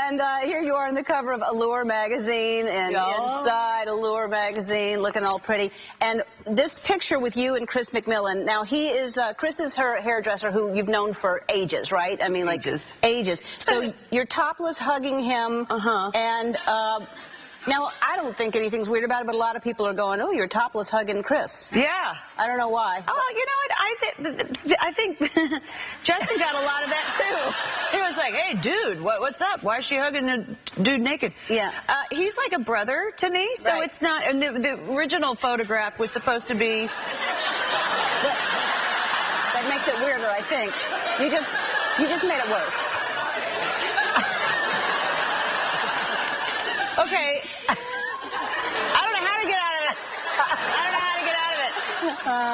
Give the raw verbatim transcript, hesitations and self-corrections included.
And uh, here you are on the cover of Allure magazine, and Yeah. inside Allure magazine, looking all pretty. And this picture with you and Chris McMillan. Now he is uh, Chris is her hairdresser, who you've known for ages, right? I mean, like Ages. ages. So you're topless, hugging him, Uh-huh. and. Uh, Now, I don't think anything's weird about it, but a lot of people are going, oh, you're topless hugging Chris. Yeah. I don't know why. Oh, you know what? I think I think Justin got a lot of that too. He was like, "Hey, dude, what, what's up? Why is she hugging a dude naked?" Yeah. Uh, he's like a brother to me, so Right. it's not. And the, the original photograph was supposed to be. That, that makes it weirder, I think. You just, you just made it worse. Okay. I don't know how to get out of it. I don't know how to get out of it. Uh,